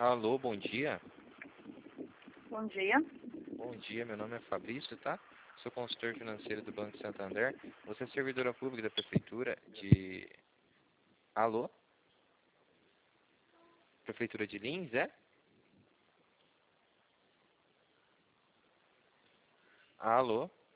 Alô, bom dia. Bom dia. Bom dia, meu nome é Fabrício, tá? Sou consultor financeiro do Banco Santander. Você é servidora pública da Prefeitura de... Alô? Prefeitura de Lins, é? Alô?